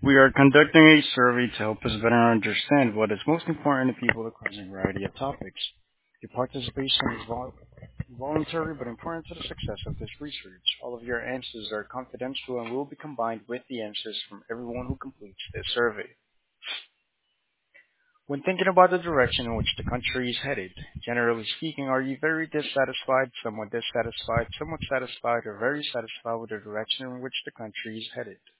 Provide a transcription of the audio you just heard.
We are conducting a survey to help us better understand what is most important to people across a variety of topics. Your participation is voluntary but important to the success of this research. All of your answers are confidential and will be combined with the answers from everyone who completes this survey. When thinking about the direction in which the country is headed, generally speaking, are you very dissatisfied, somewhat satisfied, or very satisfied with the direction in which the country is headed?